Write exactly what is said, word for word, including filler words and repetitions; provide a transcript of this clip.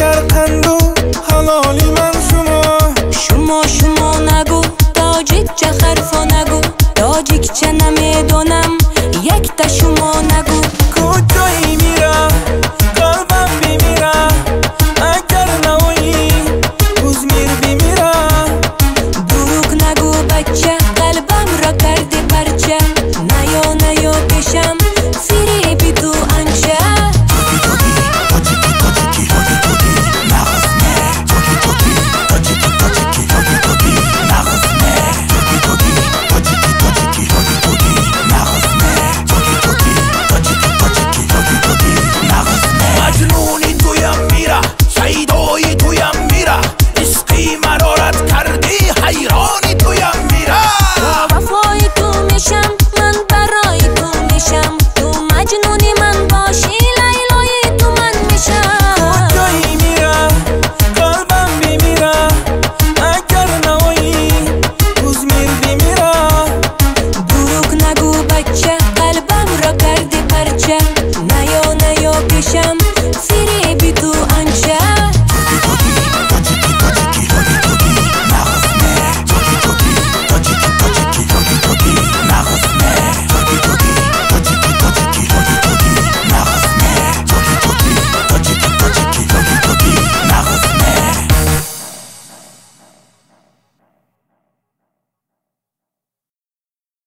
اگر قندو حلالی من شما شما شما نگو تاجیک چه حرفا نگو تاجیک چه نمیدونم یک تا شما نگو کجایی میرم قلبم بمیرم اگر نوایی روزمیر بمیرم دروغ نگو بچه قلبم را کردی پرچه نیا نیا پیشم فریبی تو انچه مجنونی تویم میره شیدایی تویم میره عشقی مرارت کردی حیران